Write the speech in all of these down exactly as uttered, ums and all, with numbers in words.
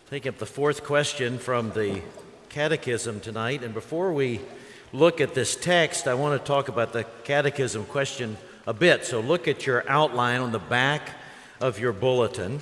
Taking up the fourth question from the Catechism tonight. And before we look at this text, I want to talk about the Catechism question a bit. So look at your outline on the back of your bulletin.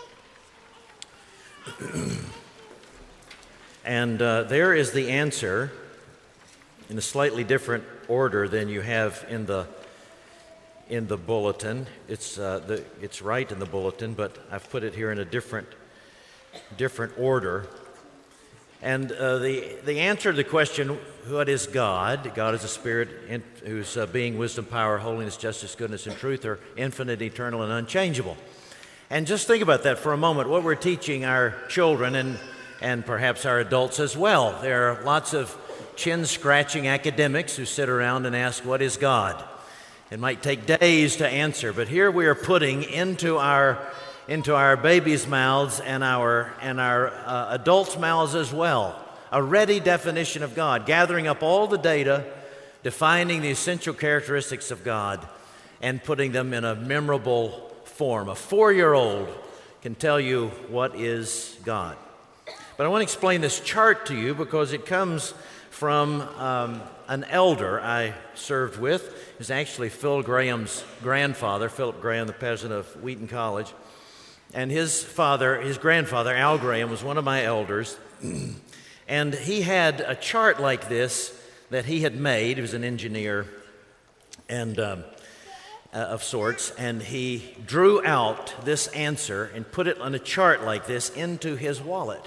And uh, there is the answer in a slightly different order than you have in the in the bulletin. It's uh, the it's right in the bulletin, but I've put it here in a different different order. And uh, the the answer to the question, what is God? God is a spirit in, whose uh, being, wisdom, power, holiness, justice, goodness, and truth are infinite, eternal, and unchangeable. And just think about that for a moment, what we're teaching our children and and perhaps our adults as well. There are lots of chin-scratching academics who sit around and ask, what is God? It might take days to answer, but here we are putting into our into our babies' mouths and our and our uh, adults' mouths as well a ready definition of God, gathering up all the data, defining the essential characteristics of God, and putting them in a memorable form. A four-year-old can tell you what is God. But I want to explain this chart to you because it comes from um, an elder I served with. He's actually Phil Graham's grandfather, Philip Graham, the president of Wheaton College. And his father, his grandfather, Al Graham, was one of my elders. And he had a chart like this that he had made. He was an engineer and um, uh, of sorts. And he drew out this answer and put it on a chart like this into his wallet.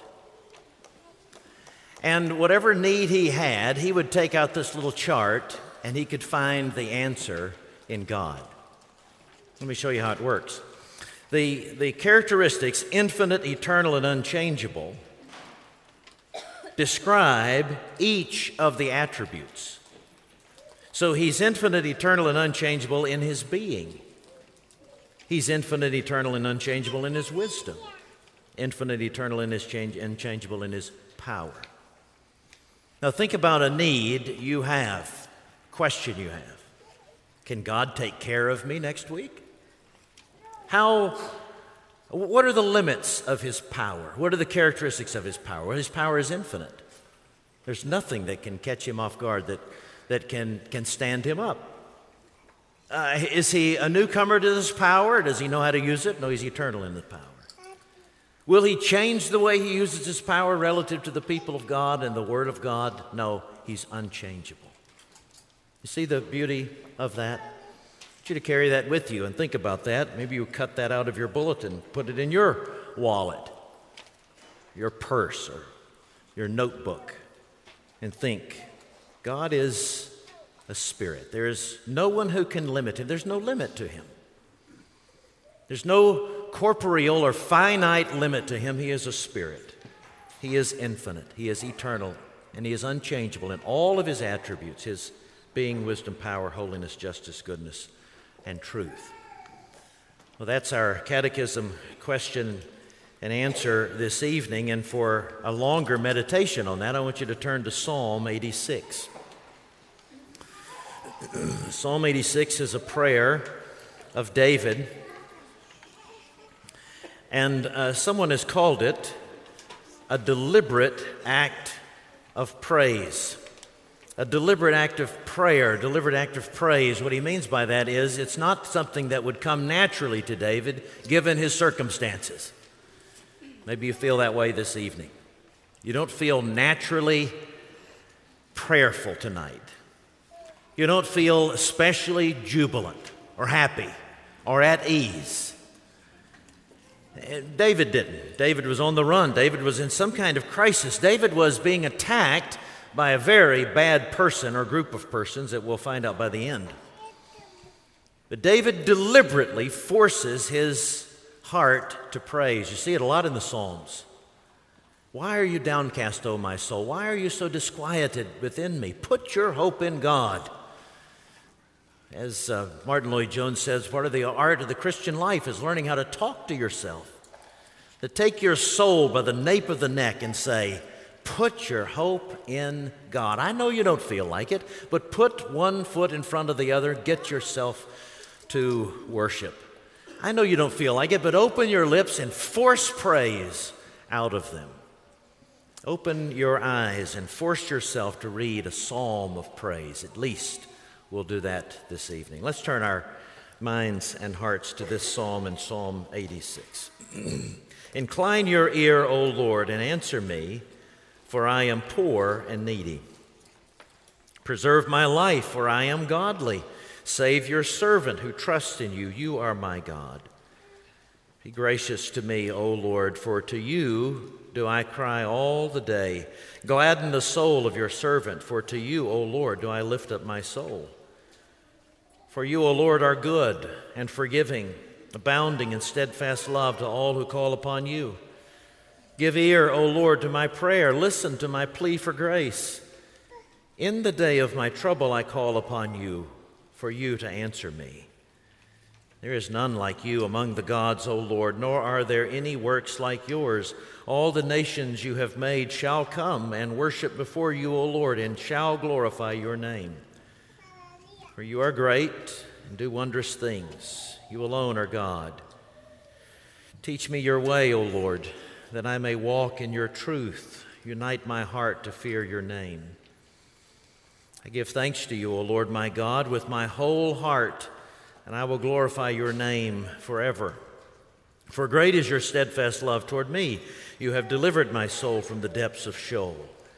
And whatever need he had, he would take out this little chart and he could find the answer in God. Let me show you how it works. The, the characteristics, infinite, eternal, and unchangeable, describe each of the attributes. So he's infinite, eternal, and unchangeable in his being. He's infinite, eternal, and unchangeable in his wisdom. Infinite, eternal, and unchangeable in his power. Now think about a need you have, question you have. Can God take care of me next week? How, what are the limits of his power? What are the characteristics of his power? Well, his power is infinite. There's nothing that can catch him off guard that, that can, can stand him up. Uh, is he a newcomer to this power? Does he know how to use it? No, he's eternal in the power. Will he change the way he uses his power relative to the people of God and the Word of God? No, he's unchangeable. You see the beauty of that? I want you to carry that with you and think about that. Maybe you cut that out of your bulletin, put it in your wallet, your purse, or your notebook, and think, God is a spirit. There is no one who can limit him. There's no limit to him. There's no corporeal or finite limit to him. He is a spirit. He is infinite. He is eternal. And he is unchangeable in all of his attributes, his being, wisdom, power, holiness, justice, goodness, and truth. Well, that's our catechism question and answer this evening. And for a longer meditation on that, I want you to turn to Psalm eighty-six. Psalm eighty-six is a prayer of David. And uh, someone has called it a deliberate act of praise. A deliberate act of prayer, deliberate act of praise. What he means by that is it's not something that would come naturally to David given his circumstances. Maybe you feel that way this evening. You don't feel naturally prayerful tonight. You don't feel especially jubilant or happy or at ease. David didn't. David was on the run. David was in some kind of crisis. David was being attacked by a very bad person or group of persons that we'll find out by the end. But David deliberately forces his heart to praise. You see it a lot in the Psalms. Why are you downcast, O my soul? Why are you so disquieted within me? Put your hope in God. As uh, Martin Lloyd-Jones says, part of the art of the Christian life is learning how to talk to yourself. To take your soul by the nape of the neck and say, put your hope in God. I know you don't feel like it, but put one foot in front of the other. Get yourself to worship. I know you don't feel like it, but open your lips and force praise out of them. Open your eyes and force yourself to read a psalm of praise. At least we'll do that this evening. Let's turn our minds and hearts to this psalm in Psalm eighty-six. Incline your ear, O Lord, and answer me, for I am poor and needy. Preserve my life, for I am godly. Save your servant who trusts in you. You are my God. Be gracious to me, O Lord, for to you do I cry all the day. Gladden the soul of your servant, for to you, O Lord, do I lift up my soul. For you, O Lord, are good and forgiving, abounding in steadfast love to all who call upon you. Give ear, O Lord, to my prayer. Listen to my plea for grace. In the day of my trouble I call upon you, for you to answer me. There is none like you among the gods, O Lord, nor are there any works like yours. All the nations you have made shall come and worship before you, O Lord, and shall glorify your name. For you are great and do wondrous things. You alone are God. Teach me your way, O Lord, that I may walk in your truth. Unite my heart to fear your name. I give thanks to you, O Lord my God, with my whole heart, and I will glorify your name forever. For great is your steadfast love toward me. You have delivered my soul from the depths of Sheol.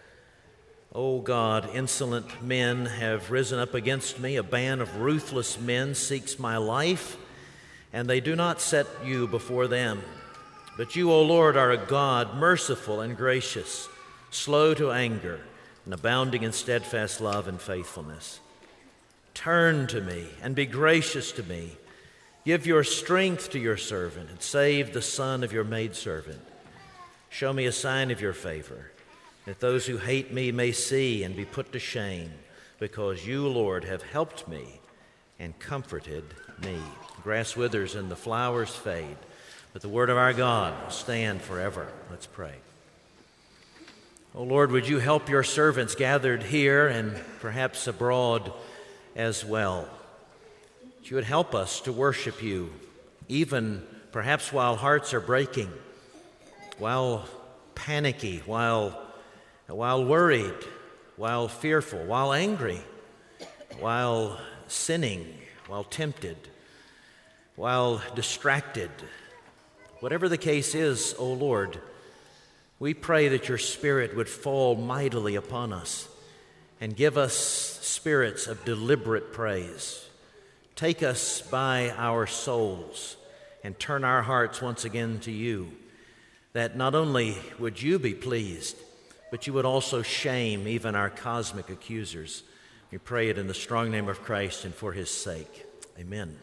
O God, insolent men have risen up against me. A band of ruthless men seeks my life, and they do not set you before them. But you, O Lord, are a God merciful and gracious, slow to anger, and abounding in steadfast love and faithfulness. Turn to me and be gracious to me. Give your strength to your servant and save the son of your maidservant. Show me a sign of your favor, that those who hate me may see and be put to shame, because you, Lord, have helped me and comforted me. The grass withers and the flowers fade, but the word of our God will stand forever. Let's pray. O Lord, would you help your servants gathered here and perhaps abroad as well? That you would help us to worship you, even perhaps while hearts are breaking, while panicky, while while worried, while fearful, while angry, while sinning, while tempted, while distracted. Whatever the case is, O Lord, we pray that your Spirit would fall mightily upon us and give us spirits of deliberate praise. Take us by our souls and turn our hearts once again to you, that not only would you be pleased, but you would also shame even our cosmic accusers. We pray it in the strong name of Christ and for his sake. Amen.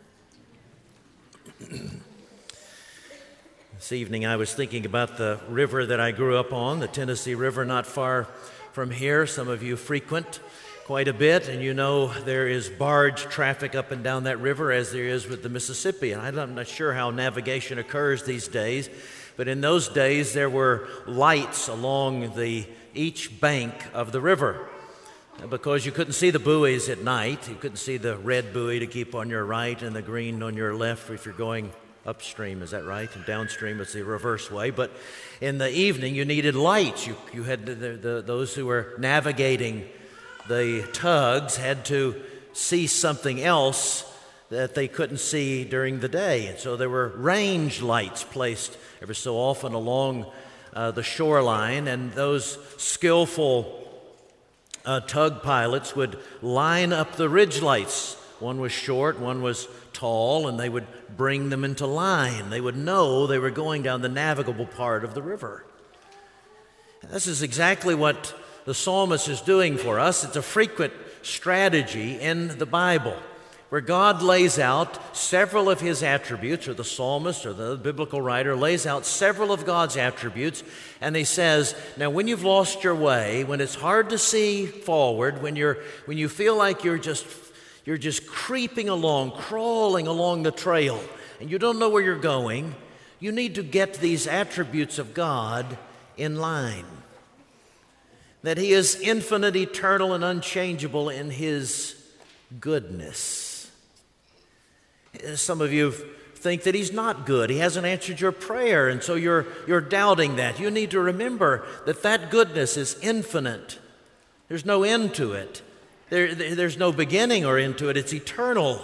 This evening I was thinking about the river that I grew up on, the Tennessee River, not far from here. Some of you frequent quite a bit, and you know there is barge traffic up and down that river as there is with the Mississippi. And I'm not sure how navigation occurs these days, but in those days there were lights along the each bank of the river, because you couldn't see the buoys at night. You couldn't see the red buoy to keep on your right and the green on your left if you're going upstream, is that right? And downstream it's the reverse way. But in the evening you needed lights. You, you had the, the, those who were navigating the tugs had to see something else that they couldn't see during the day. And so there were range lights placed every so often along uh, the shoreline, and those skillful uh, tug pilots would line up the ridge lights. One was short, one was tall, and they would bring them into line. They would know they were going down the navigable part of the river. And this is exactly what the psalmist is doing for us. It's a frequent strategy in the Bible, where God lays out several of his attributes, or the psalmist or the biblical writer lays out several of God's attributes, and he says, now when you've lost your way, when it's hard to see forward, when you're when you feel like you're just you're just creeping along, crawling along the trail, and you don't know where you're going, you need to get these attributes of God in line. That he is infinite, eternal, and unchangeable in his goodness. Some of you have think that he's not good. He hasn't answered your prayer, and so you're, you're doubting that. You need to remember that that goodness is infinite. There's no end to it. There, there's no beginning or end to it. It's eternal.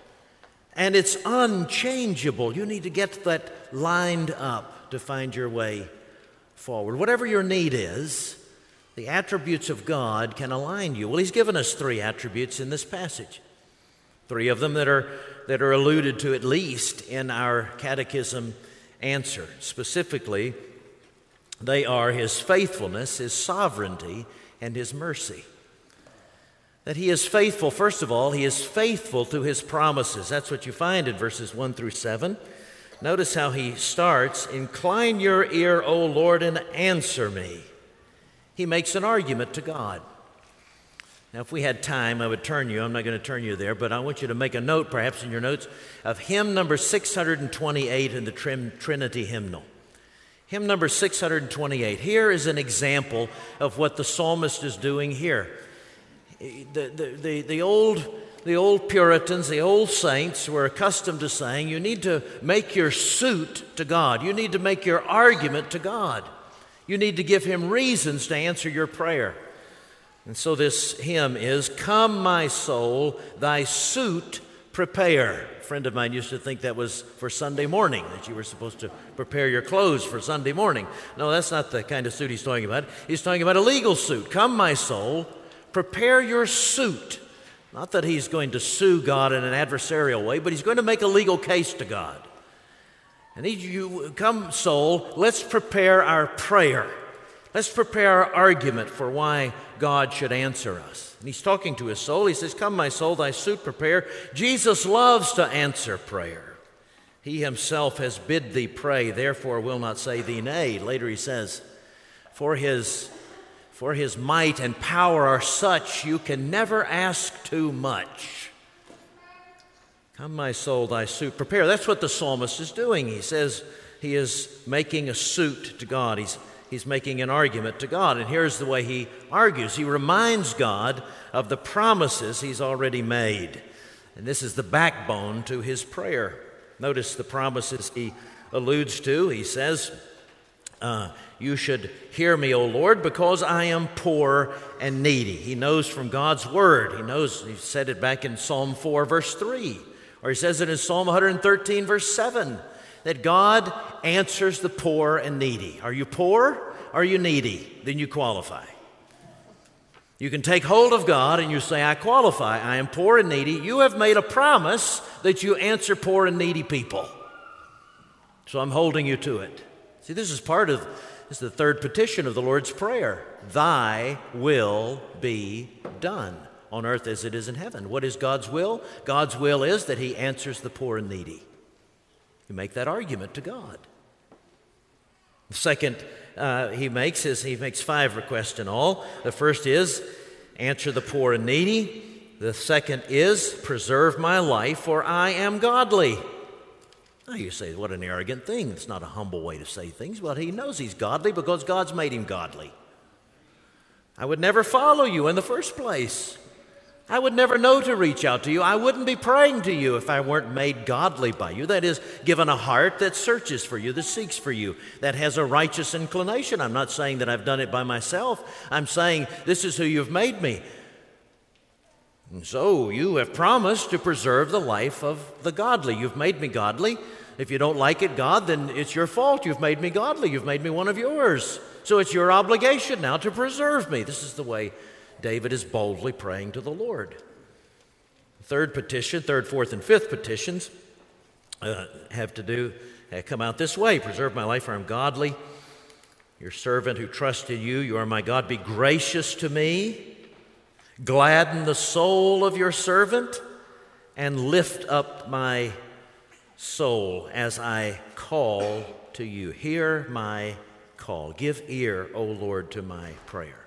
And it's unchangeable. You need to get that lined up to find your way forward. Whatever your need is, the attributes of God can align you. Well, he's given us three attributes in this passage. Three of them that are, that are alluded to at least in our catechism answer. Specifically, they are his faithfulness, his sovereignty, and his mercy. That he is faithful, first of all, he is faithful to his promises. That's what you find in verses one through seven. Notice how he starts, "Incline your ear, O Lord, and answer me." He makes an argument to God. Now, if we had time, I would turn you. I'm not going to turn you there, but I want you to make a note, perhaps in your notes, of hymn number six hundred twenty-eight in the Trin- Trinity hymnal. Hymn number six hundred twenty-eight. Here is an example of what the psalmist is doing here. The, the, the, the, old, the old Puritans, the old saints were accustomed to saying, you need to make your suit to God. You need to make your argument to God. You need to give him reasons to answer your prayer. And so this hymn is, "Come, my soul, thy suit prepare." A friend of mine used to think that was for Sunday morning, that you were supposed to prepare your clothes for Sunday morning. No, that's not the kind of suit he's talking about. He's talking about a legal suit. Come, my soul, prepare your suit. Not that he's going to sue God in an adversarial way, but he's going to make a legal case to God. And he, you come, soul, let's prepare our prayer. Let's prepare our argument for why God should answer us. And he's talking to his soul. He says, "Come, my soul, thy suit prepare." Jesus loves to answer prayer. He himself has bid thee pray, therefore will not say thee nay. Later he says, for his For his might and power are such, you can never ask too much. Come, my soul, thy suit prepare. That's what the psalmist is doing. He says he is making a suit to God. He's, he's making an argument to God. And here's the way he argues. He reminds God of the promises he's already made. And this is the backbone to his prayer. Notice the promises he alludes to. He says, Uh, you should hear me, O Lord, because I am poor and needy. He knows from God's word. He knows, he said it back in Psalm four, verse three. Or he says it in Psalm one thirteen, verse seven, that God answers the poor and needy. Are you poor? Are you needy? Then you qualify. You can take hold of God and you say, I qualify. I am poor and needy. You have made a promise that you answer poor and needy people. So I'm holding you to it. See, this is part of, this is the third petition of the Lord's Prayer. Thy will be done on earth as it is in heaven. What is God's will? God's will is that he answers the poor and needy. You make that argument to God. The second uh, he makes is, he makes five requests in all. The first is, answer the poor and needy. The second is, preserve my life, for I am godly. Now you say, what an arrogant thing. It's not a humble way to say things. Well, he knows he's godly because God's made him godly. I would never follow you in the first place. I would never know to reach out to you. I wouldn't be praying to you if I weren't made godly by you. That is, given a heart that searches for you, that seeks for you, that has a righteous inclination. I'm not saying that I've done it by myself. I'm saying this is who you've made me. And so you have promised to preserve the life of the godly. You've made me godly. If you don't like it, God, then it's your fault. You've made me godly. You've made me one of yours. So it's your obligation now to preserve me. This is the way David is boldly praying to the Lord. Third petition, third, fourth, and fifth petitions uh, have to do, uh, come out this way. Preserve my life, for I'm godly. Your servant who trusts in you, you are my God. Be gracious to me. Gladden the soul of your servant and lift up my soul as I call to you. Hear my call. Give ear, O Lord, to my prayer.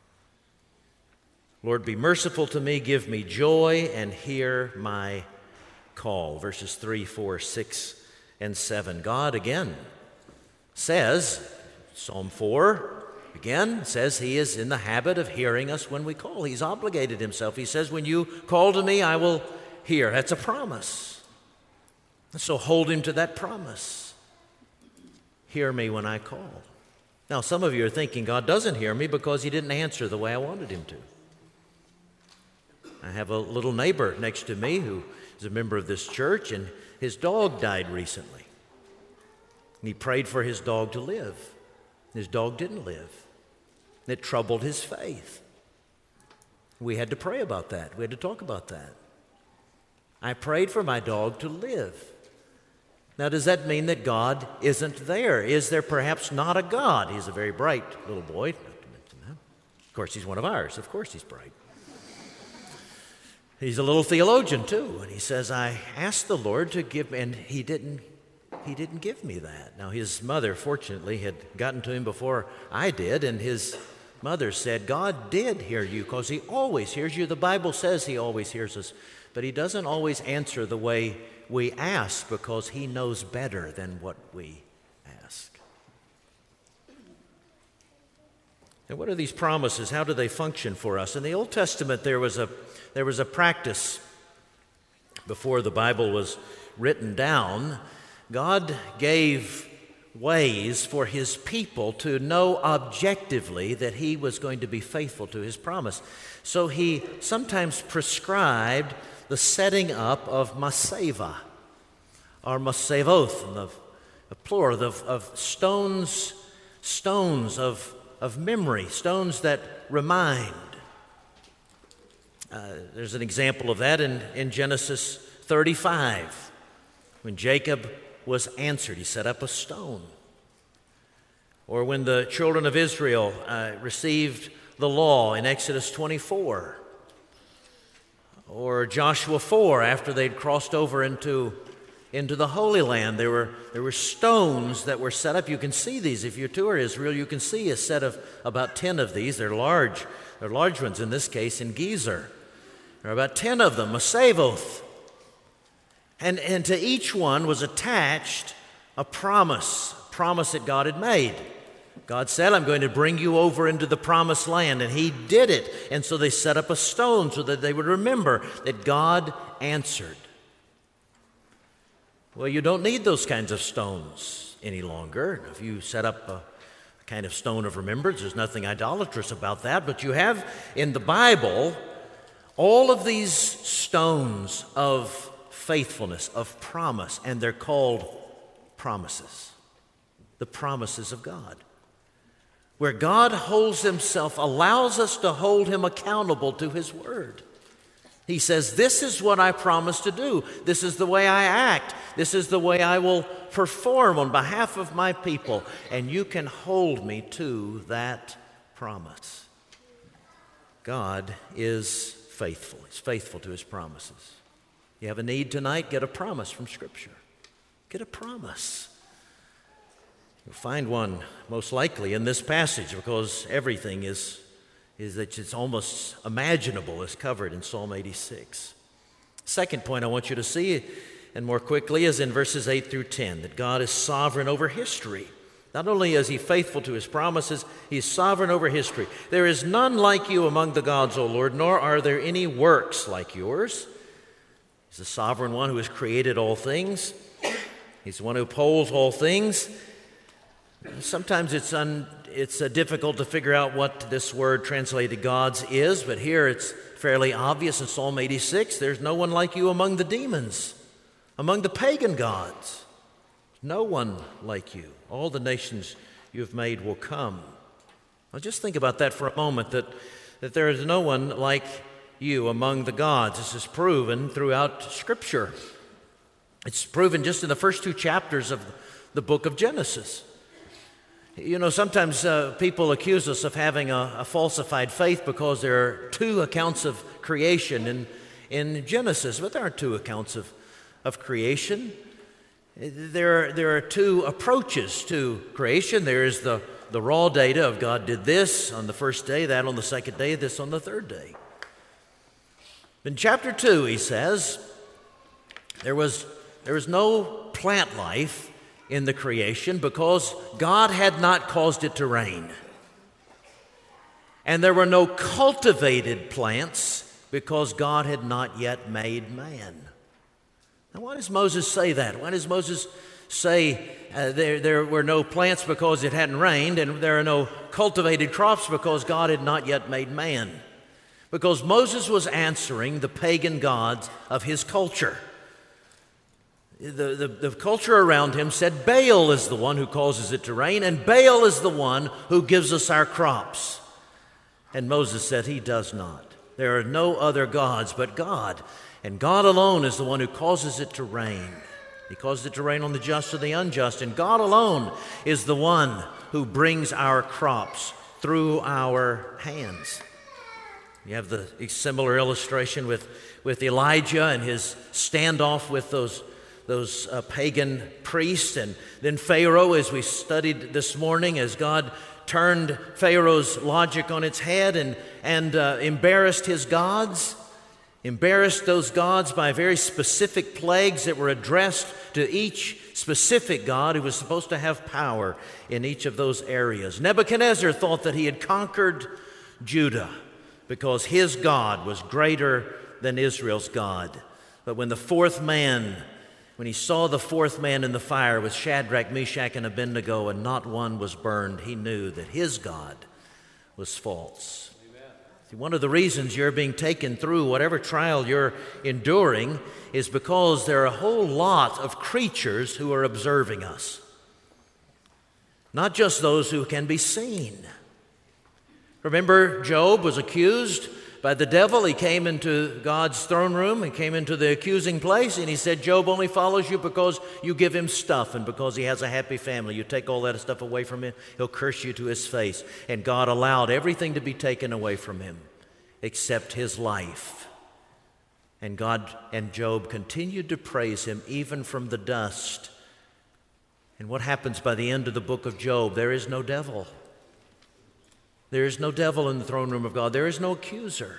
Lord, be merciful to me. Give me joy and hear my call. Verses three, four, six, and seven. God again says, Psalm four, again, says he is in the habit of hearing us when we call. He's obligated himself. He says, when you call to me, I will hear. That's a promise. So hold him to that promise. Hear me when I call. Now, some of you are thinking God doesn't hear me because he didn't answer the way I wanted him to. I have a little neighbor next to me who is a member of this church, and his dog died recently. And he prayed for his dog to live. His dog didn't live. It troubled his faith. We had to pray about that. We had to talk about that. I prayed for my dog to live. Now, does that mean that God isn't there? Is there perhaps not a God? He's a very bright little boy, not to mention that. Of course, he's one of ours. Of course, he's bright. He's a little theologian, too, and he says, I asked the Lord to give me, and he didn't, he didn't give me that. Now, his mother, fortunately, had gotten to him before I did, and his mother said, God did hear you because he always hears you. The Bible says he always hears us, but he doesn't always answer the way we ask because he knows better than what we ask. And what are these promises? How do they function for us? In the Old Testament, there was a there was a practice before the Bible was written down. God gave ways for his people to know objectively that he was going to be faithful to his promise. So he sometimes prescribed the setting up of maseva, or masevoth, of a plural of, of stones, stones of, of memory, stones that remind. Uh, there's an example of that in, in Genesis thirty-five. When Jacob was answered, he set up a stone. Or when the children of Israel uh, received the law in Exodus twenty-four. Or Joshua four, after they'd crossed over into, into the Holy Land, there were, there were stones that were set up. You can see these. If you tour Israel, you can see a set of about ten of these. They're large. They're large ones in this case in Gezer. There are about ten of them, Masevoth. And, and to each one was attached a promise, a promise that God had made. God said, I'm going to bring you over into the promised land, and he did it. And so they set up a stone so that they would remember that God answered. Well, you don't need those kinds of stones any longer. If you set up a kind of stone of remembrance, there's nothing idolatrous about that. But you have in the Bible all of these stones of faithfulness, of promise, and they're called promises. The promises of God. Where God holds himself, allows us to hold him accountable to his word. He says, this is what I promise to do. This is the way I act. This is the way I will perform on behalf of my people. And you can hold me to that promise. God is faithful. He's faithful to his promises. You have a need tonight, get a promise from Scripture. Get a promise. You'll find one most likely in this passage because everything is, is that it's almost imaginable is covered in Psalm eighty-six. Second point I want you to see, and more quickly, is in verses eight through ten, that God is sovereign over history. Not only is he faithful to his promises, he's sovereign over history. There is none like you among the gods, O Lord, nor are there any works like yours. He's the sovereign one who has created all things. He's the one who upholds all things. Sometimes it's un, it's uh, difficult to figure out what this word translated gods is, but here it's fairly obvious in Psalm eighty-six. There's no one like you among the demons, among the pagan gods. No one like you. All the nations you've made will come. Well, just think about that for a moment, that, that there is no one like you among the gods. This is proven throughout Scripture. It's proven just in the first two chapters of the book of Genesis. You know, sometimes uh, people accuse us of having a, a falsified faith because there are two accounts of creation in, in Genesis, but there aren't two accounts of, of creation. There are, there are two approaches to creation. There is the, the raw data of God did this on the first day, that on the second day, this on the third day. In chapter two, he says, there was, there was no plant life in the creation because God had not caused it to rain. And there were no cultivated plants because God had not yet made man. Now, why does Moses say that? Why does Moses say uh, there, there were no plants because it hadn't rained, and there are no cultivated crops because God had not yet made man? Because Moses was answering the pagan gods of his culture. The, the, the culture around him said Baal is the one who causes it to rain, and Baal is the one who gives us our crops. And Moses said he does not. There are no other gods but God, and God alone is the one who causes it to rain. He causes it to rain on the just and the unjust, and God alone is the one who brings our crops through our hands. You have the similar illustration with, with Elijah and his standoff with those, those uh, pagan priests, and then Pharaoh, as we studied this morning, as God turned Pharaoh's logic on its head and, and uh, embarrassed his gods, embarrassed those gods by very specific plagues that were addressed to each specific god who was supposed to have power in each of those areas. Nebuchadnezzar thought that he had conquered Judah because his God was greater than Israel's God. But when the fourth man, when he saw the fourth man in the fire with Shadrach, Meshach, and Abednego, and not one was burned, he knew that his God was false. Amen. See, one of the reasons you're being taken through whatever trial you're enduring is because there are a whole lot of creatures who are observing us. Not just those who can be seen. Remember, Job was accused by the devil. He came into God's throne room and came into the accusing place, and he said, Job only follows you because you give him stuff and because he has a happy family. You take all that stuff away from him, he'll curse you to his face. And God allowed everything to be taken away from him except his life. And God and Job continued to praise him even from the dust. And what happens by the end of the book of Job? There is no devil. There is no devil in the throne room of God. There is no accuser.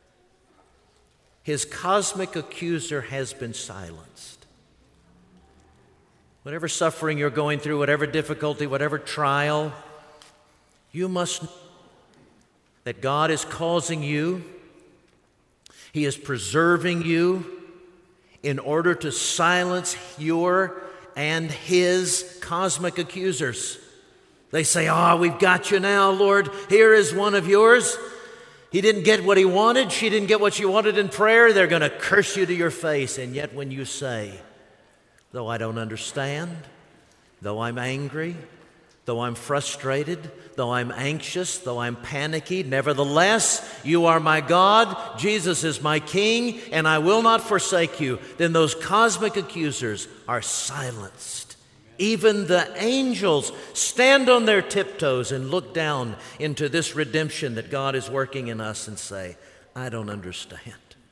His cosmic accuser has been silenced. Whatever suffering you're going through, whatever difficulty, whatever trial, you must know that God is causing you, He is preserving you in order to silence your and His cosmic accusers. They say, ah, oh, we've got you now, Lord. Here is one of yours. He didn't get what he wanted. She didn't get what she wanted in prayer. They're going to curse you to your face. And yet when you say, though I don't understand, though I'm angry, though I'm frustrated, though I'm anxious, though I'm panicky, nevertheless, you are my God, Jesus is my King, and I will not forsake you, then those cosmic accusers are silenced. Even the angels stand on their tiptoes and look down into this redemption that God is working in us and say, I don't understand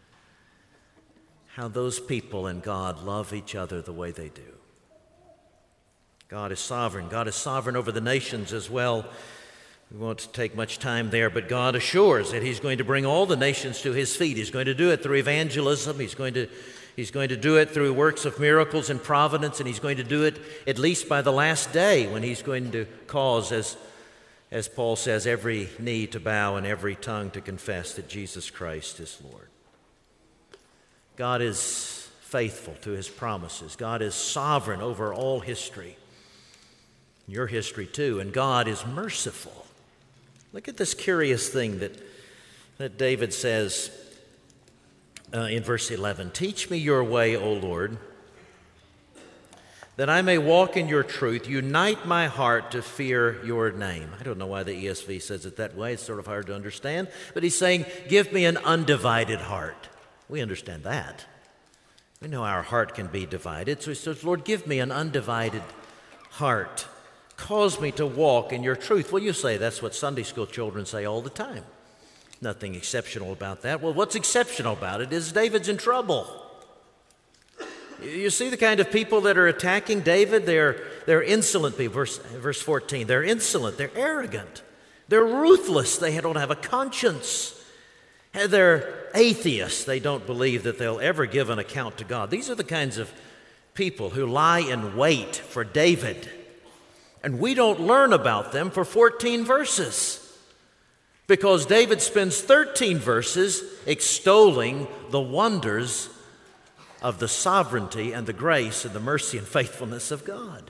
how those people and God love each other the way they do. God is sovereign. God is sovereign over the nations as well. We won't take much time there, but God assures that He's going to bring all the nations to His feet. He's going to do it through evangelism. He's going to He's going to do it through works of miracles and providence, and He's going to do it at least by the last day when He's going to cause, as, as Paul says, every knee to bow and every tongue to confess that Jesus Christ is Lord. God is faithful to His promises. God is sovereign over all history, your history too, and God is merciful. Look at this curious thing that, that David says Uh, in verse eleven, teach me your way, O Lord, that I may walk in your truth. Unite my heart to fear your name. I don't know why the E S V says it that way. It's sort of hard to understand. But he's saying, give me an undivided heart. We understand that. We know our heart can be divided. So he says, Lord, give me an undivided heart. Cause me to walk in your truth. Well, you say that's what Sunday school children say all the time. Nothing exceptional about that. Well, what's exceptional about it is David's in trouble. You see the kind of people that are attacking David? They're, they're insolent people. Verse, verse fourteen, they're insolent. They're arrogant. They're ruthless. They don't have a conscience. They're atheists. They don't believe that they'll ever give an account to God. These are the kinds of people who lie in wait for David. And we don't learn about them for fourteen verses. Because David spends thirteen verses extolling the wonders of the sovereignty and the grace and the mercy and faithfulness of God.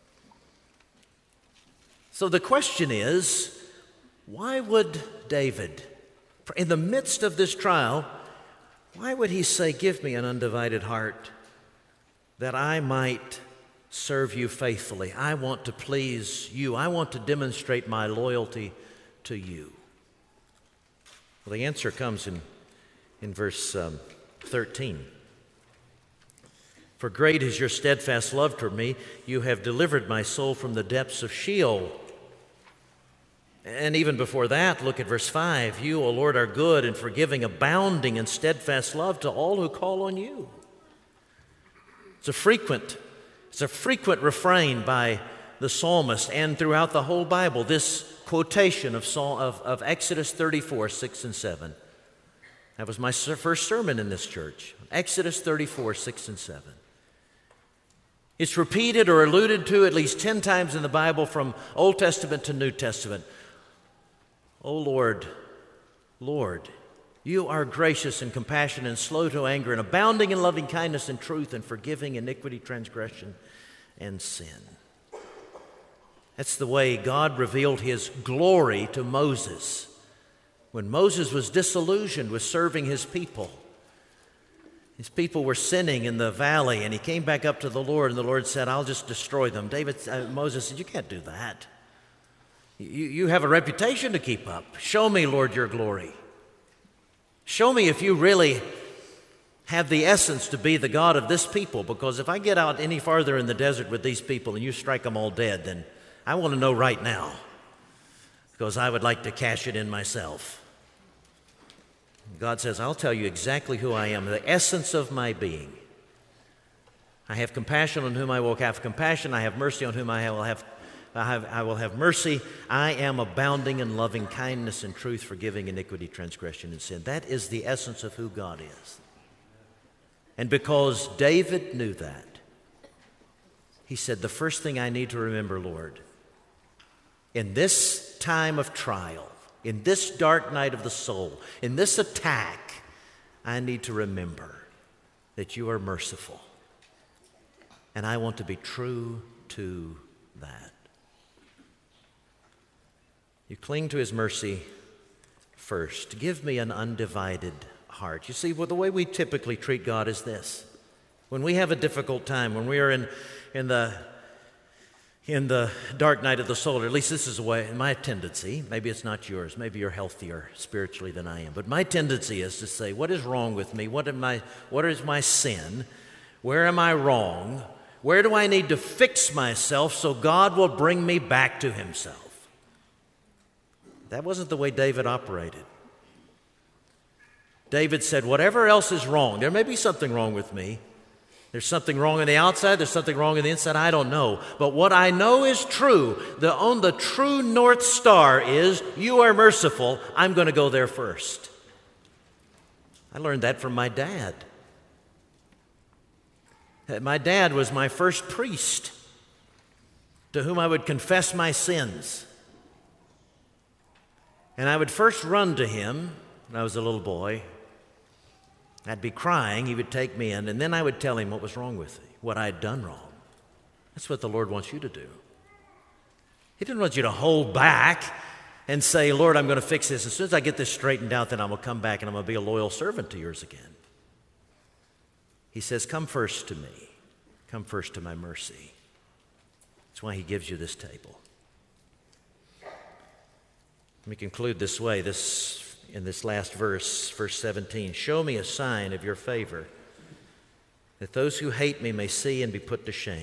So the question is, why would David, in the midst of this trial, why would he say, give me an undivided heart that I might serve you faithfully? I want to please you. I want to demonstrate my loyalty to you. Well, the answer comes in, in verse um, thirteen. For great is your steadfast love toward me. You have delivered my soul from the depths of Sheol. And even before that, look at verse five. You, O Lord, are good and forgiving, abounding in steadfast love to all who call on you. It's a frequent, it's a frequent refrain by the psalmist and throughout the whole Bible, this quotation of, of, of Exodus thirty-four, six and seven. That was my first sermon in this church. Exodus thirty-four, six and seven. It's repeated or alluded to at least ten times in the Bible from Old Testament to New Testament. O Lord, Lord, you are gracious and compassionate and slow to anger and abounding in loving kindness and truth and forgiving iniquity, transgression, and sin. That's the way God revealed his glory to Moses when Moses was disillusioned with serving his people. His people were sinning in the valley, and he came back up to the Lord, and the Lord said, I'll just destroy them. David, uh, Moses said, you can't do that. You, you have a reputation to keep up. Show me, Lord, your glory. Show me if you really have the essence to be the God of this people, because if I get out any farther in the desert with these people and you strike them all dead, then I want to know right now, because I would like to cash it in myself. God says, I'll tell you exactly who I am, the essence of my being. I have compassion on whom I will have compassion. I have mercy on whom I will have, I have, I will have mercy. I am abounding in loving kindness and truth, forgiving iniquity, transgression, and sin. That is the essence of who God is. And because David knew that, he said, the first thing I need to remember, Lord, in this time of trial, in this dark night of the soul, in this attack, I need to remember that you are merciful. And I want to be true to that. You cling to his mercy first. Give me an undivided heart. You see, well, the way we typically treat God is this. When we have a difficult time, when we are in, in the in the dark night of the soul, or at least this is the way, my tendency, maybe it's not yours, maybe you're healthier spiritually than I am, but my tendency is to say, what is wrong with me? What am I, what is my sin? Where am I wrong? Where do I need to fix myself so God will bring me back to himself? That wasn't the way David operated. David said, whatever else is wrong, there may be something wrong with me. There's something wrong on the outside, there's something wrong on the inside, I don't know. But what I know is true, the, on the true North Star is, you are merciful, I'm going to go there first. I learned that from my dad. My dad was my first priest to whom I would confess my sins. And I would first run to him when I was a little boy. I'd be crying, he would take me in, and then I would tell him what was wrong with me, what I'd done wrong. That's what the Lord wants you to do. He didn't want you to hold back and say, Lord, I'm going to fix this. As soon as I get this straightened out, then I'm going to come back and I'm going to be a loyal servant to yours again. He says, come first to me. Come first to my mercy. That's why he gives you this table. Let me conclude this way, this in this last verse, verse seventeen. Show me a sign of your favor, that those who hate me may see and be put to shame.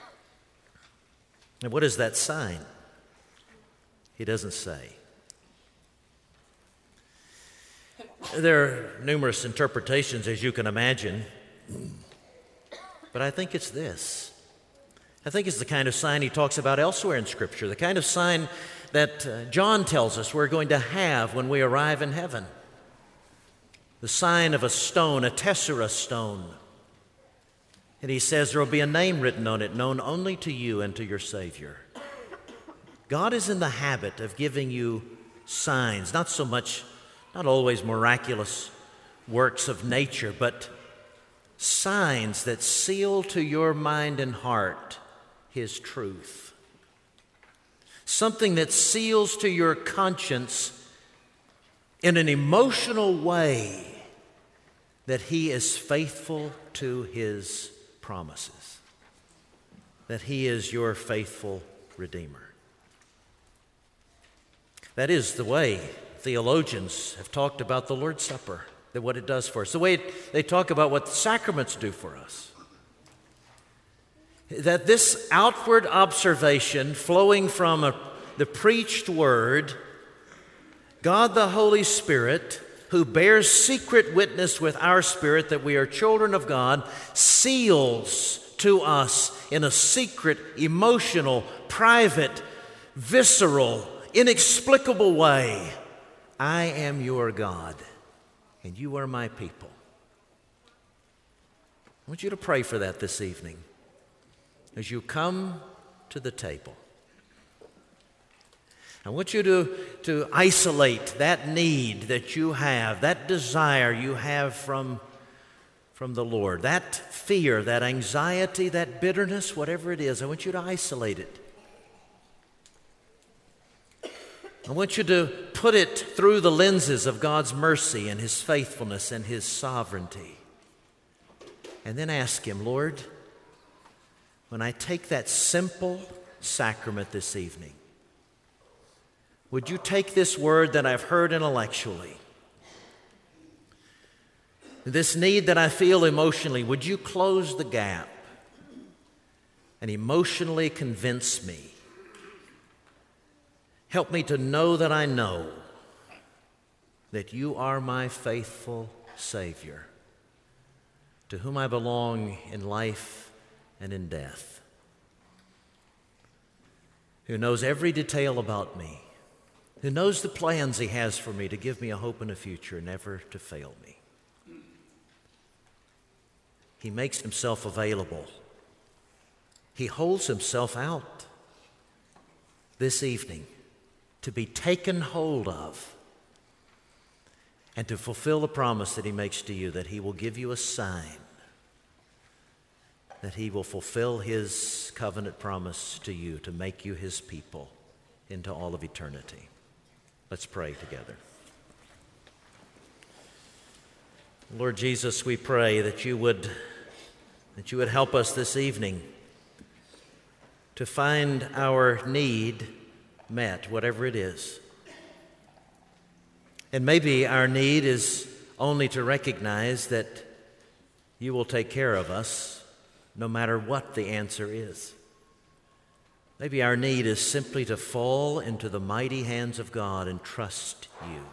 And what is that sign? He doesn't say. There are numerous interpretations, as you can imagine, but I think it's this. I think it's the kind of sign he talks about elsewhere in Scripture, the kind of sign that uh, John tells us we're going to have when we arrive in heaven. The sign of a stone, a tessera stone. And he says there will be a name written on it, known only to you and to your Savior. God is in the habit of giving you signs, not so much, not always miraculous works of nature, but signs that seal to your mind and heart His truth. Something that seals to your conscience in an emotional way that He is faithful to His promises, that He is your faithful Redeemer. That is the way theologians have talked about the Lord's Supper, that what it does for us, the way it, they talk about what the sacraments do for us. That this outward observation flowing from a, the preached word, God the Holy Spirit, who bears secret witness with our spirit that we are children of God, seals to us in a secret, emotional, private, visceral, inexplicable way, I am your God, and you are my people. I want you to pray for that this evening as you come to the table. I want you to, to isolate that need that you have, that desire you have from, from the Lord, that fear, that anxiety, that bitterness, whatever it is. I want you to isolate it. I want you to put it through the lenses of God's mercy and His faithfulness and His sovereignty. And then ask Him, Lord, when I take that simple sacrament this evening, would you take this word that I've heard intellectually, this need that I feel emotionally, would you close the gap and emotionally convince me? Help me to know that I know that you are my faithful Savior, to whom I belong in life and in death, who knows every detail about me, who knows the plans He has for me to give me a hope and a future, never to fail me. He makes Himself available. He holds Himself out this evening to be taken hold of and to fulfill the promise that He makes to you, that He will give you a sign, that He will fulfill His covenant promise to you to make you His people into all of eternity. Let's pray together. Lord Jesus, we pray that you would, that you would help us this evening to find our need met, whatever it is. And maybe our need is only to recognize that you will take care of us no matter what the answer is. Maybe our need is simply to fall into the mighty hands of God and trust you.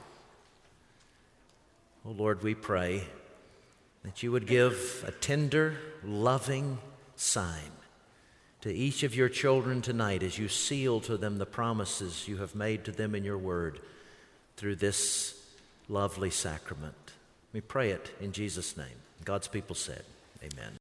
Oh Lord, we pray that you would give a tender, loving sign to each of your children tonight as you seal to them the promises you have made to them in your word through this lovely sacrament. We pray it in Jesus' name. God's people said, amen.